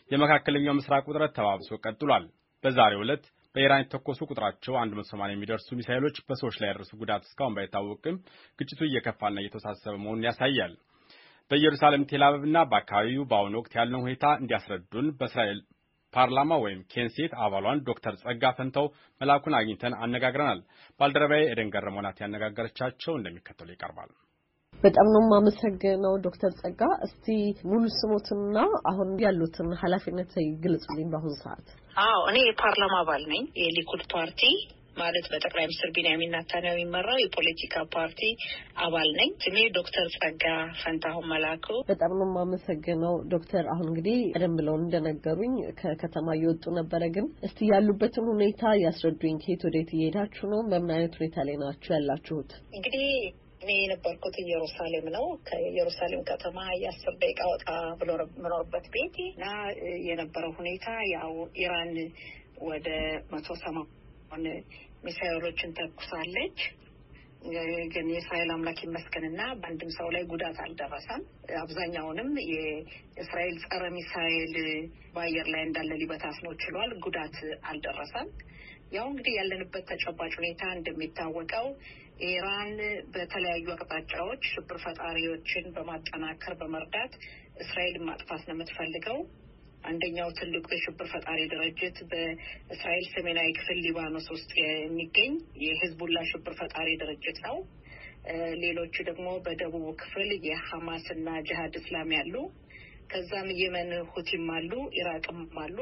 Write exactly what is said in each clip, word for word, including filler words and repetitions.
የመካከለኛው ምስራቅ ውጥረት ተባብሶ ቀጥሏል። በዛሬው ዕለት በኢራን የተተኮሱ ቁጥራቸው አንድ መቶ ሰማንያ የሚደርሱ ሚሳኤሎች በሰዎች ላይ ያደረሱ ጉዳት እስካሁን ባይታወቅም ግጭቱ እየከፋና እየተወሳሰበ መሆኑን ያሳያል። በኢየሩሳሌም ቴል አቪቭና በአካባቢው በአሁኑ ወቅት ያለውን ሁኔታ እንዲያስረዱን በእስራኤል ፓርላማ ወይም ኬንሴት አባሏን ዶክተር ጸጋ ፈንታው መላኩን አግኝተን አነጋግረናል። ባልደረባዬ ኤደን ገረመው ናት ያነጋገረቻቸው፣ እንደሚከተለው ይቀርባል። በጣም ነው ማመሰግነው ዶክተር ጸጋ። እስቲ ሙሉ ስሞትና አሁን ያሉትን ኃላፊነት ይግለጹልኝ በአሁኑ ሰዓት። አዎ እኔ የፓርላማ አባል ነኝ። የሊኩድ ፓርቲ ማለት በጠቅላይ ሚኒስትር ቢንያሚን ኔታንያሁ የሚመራው የፖለቲካ ፓርቲ አባል ነኝ። ስሜ ዶክተር ጸጋ ፈንታው መላኩ። በጣም ነው ማመሰግነው ዶክተር። አሁን እንግዲህ ቀደም ብለው እንደነገሩኝ ከከተማ እየወጡ ነበረ፣ ግን እስቲ ያሉበትን ሁኔታ ያስረዱኝ። ከየት ወዴት እየሄዳችሁ ነው? በምን አይነት ሁኔታ ላይ ናችሁ ያላችሁት? እንግዲህ እኔ የነበርኩት ኢየሩሳሌም ነው። ከኢየሩሳሌም ከተማ የአስር ደቂቃ ወጣ ብሎ የምኖርበት ቤት እና የነበረው ሁኔታ ያው ኢራን ወደ መቶ ሰማንያ ሚሳኤሎችን ተኩሳለች። ግን የእስራኤል አምላክ ይመስገንና በአንድም ሰው ላይ ጉዳት አልደረሰም። አብዛኛውንም የእስራኤል ጸረ ሚሳኤል በአየር ላይ እንዳለ ሊበታስ ነው ችሏል። ጉዳት አልደረሰም። ያው እንግዲህ ያለንበት ተጨባጭ ሁኔታ እንደሚታወቀው ኢራን በተለያዩ አቅጣጫዎች ሽብር ፈጣሪዎችን በማጠናከር በመርዳት እስራኤልን ማጥፋት ነው የምትፈልገው። አንደኛው ትልቁ የሽብር ፈጣሪ ድርጅት በእስራኤል ሰሜናዊ ክፍል ሊባኖስ ውስጥ የሚገኝ የሂዝቡላ ሽብር ፈጣሪ ድርጅት ነው። ሌሎቹ ደግሞ በደቡብ ክፍል የሐማስ እና ጂሃድ እስላሚ ያሉ፣ ከዛም የመን ሁቲም አሉ፣ ኢራቅም አሉ፣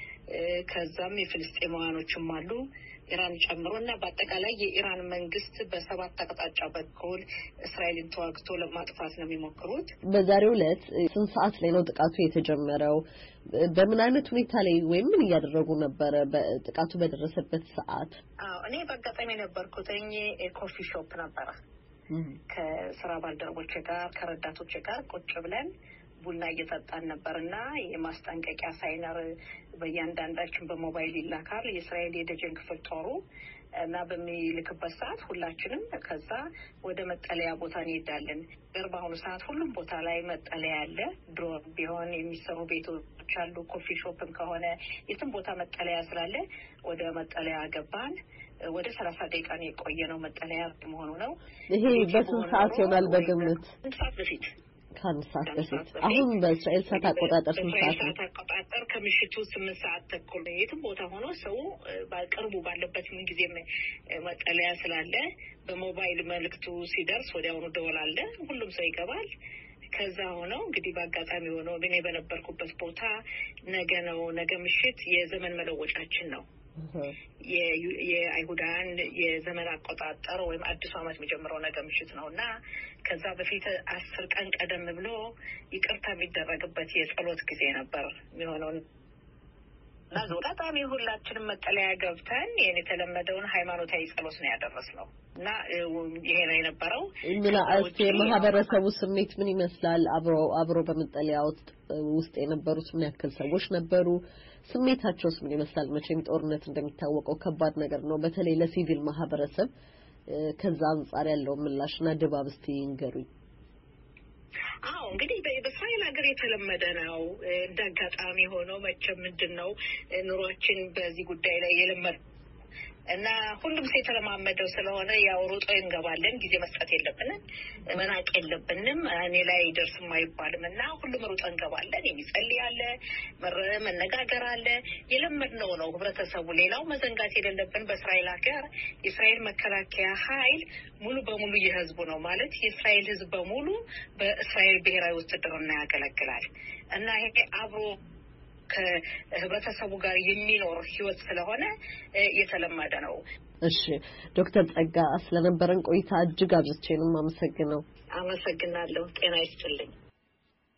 ከዛም የፍልስጤማውያኖችም አሉ ኢራን ጨምሮና በአጠቃላይ የኢራን መንግስት በሰባት አቅጣጫ በኩል እስራኤልን ተዋግቶ ለማጥፋት ነው የሚሞክሩት። በዛሬው ዕለት ስንት ሰዓት ላይ ነው ጥቃቱ የተጀመረው? በምን አይነት ሁኔታ ላይ ወይም ምን እያደረጉ ነበረ በጥቃቱ በደረሰበት ሰዓት? አዎ እኔ በአጋጣሚ ነበርኩኝ። ኮፊ ሾፕ ነበረ። ከስራ ባልደረቦቼ ጋር ከረዳቶቼ ጋር ቁጭ ብለን ቡና እየጠጣን ነበርና የማስጠንቀቂያ ሳይነር በእያንዳንዳችን በሞባይል ይላካል የእስራኤል የደጀን ክፍል ጦሩ እና በሚልክበት ሰዓት ሁላችንም ከዛ ወደ መጠለያ ቦታ እንሄዳለን። በአሁኑ ሰዓት ሁሉም ቦታ ላይ መጠለያ አለ። ድሮ ቢሆን የሚሰሩ ቤቶች አሉ። ኮፊ ሾፕም ከሆነ የትም ቦታ መጠለያ ስላለ ወደ መጠለያ ገባን። ወደ ሰላሳ ደቂቃ ነው የቆየነው። መጠለያ መሆኑ ነው። ይሄ በስንት ሰዓት ይሆናል በግምት? አንድ ሰዓት በፊት ከአንድ ሰዓት በፊት። አሁን በእስራኤል ሰዓት አቆጣጠር ስንት ሰዓት ነው? አቆጣጠር ከምሽቱ ስምንት ሰዓት ተኩል። የትም ቦታ ሆኖ ሰው በቅርቡ ባለበት ምን ጊዜ መጠለያ ስላለ በሞባይል መልእክቱ ሲደርስ ወዲያውኑ ደወል አለ። ሁሉም ሰው ይገባል። ከዛ ሆነው እንግዲህ በአጋጣሚ ሆነው እኔ በነበርኩበት ቦታ ነገ ነው ነገ ምሽት የዘመን መለወጫችን ነው። የአይሁዳን የዘመን አቆጣጠር ወይም አዲሱ ዓመት የሚጀምረው ነገ ምሽት ነውና ከዛ በፊት አስር ቀን ቀደም ብሎ ይቅርታ የሚደረግበት የጸሎት ጊዜ ነበር የሚሆነው። እና ዘውጣጣሚ ሁላችንም መጠለያ ገብተን ይሄን የተለመደውን ሃይማኖታዊ ጸሎት ነው ያደረስነው። እና ይሄ ነው የነበረው። ምን አስቴ ማህበረሰቡ ስሜት ምን ይመስላል? አብሮ አብሮ በመጠለያ ውስጥ ውስጥ የነበሩት ምን ያክል ሰዎች ነበሩ? ስሜታቸውስ ምን ይመስላል? መቼም ጦርነት እንደሚታወቀው ከባድ ነገር ነው፣ በተለይ ለሲቪል ማህበረሰብ። ከዛ አንፃር ያለው ምላሽና ድባብ እስቲ ይንገሩኝ። አዎ እንግዲህ በእስራኤል ሀገር የተለመደ ነው። እንዳጋጣሚ ሆኖ መቼም ምንድነው ኑሯችን በዚህ ጉዳይ ላይ የለመደ እና ሁሉም ሰው የተለማመደው ስለሆነ ያው ሮጦ እንገባለን። ጊዜ መስጠት የለብንም፣ መናቅ የለብንም። እኔ ላይ ደርስም አይባልም እና ሁሉም ሮጦ እንገባለን። የሚጸልይ አለ፣ መነጋገር አለ። የለመድነው ነው ህብረተሰቡ። ሌላው መዘንጋት የሌለብን በእስራኤል ሀገር የእስራኤል መከላከያ ኃይል ሙሉ በሙሉ የህዝቡ ነው ማለት የእስራኤል ህዝብ በሙሉ በእስራኤል ብሔራዊ ውትድርና ያገለግላል እና ይሄ አብሮ ከህብረተሰቡ ጋር የሚኖር ህይወት ስለሆነ የተለመደ ነው። እሺ ዶክተር ጸጋ ስለነበረን ቆይታ እጅግ አብዝቼ ነው የማመሰግነው። አመሰግናለሁ። ጤና ይስጥልኝ።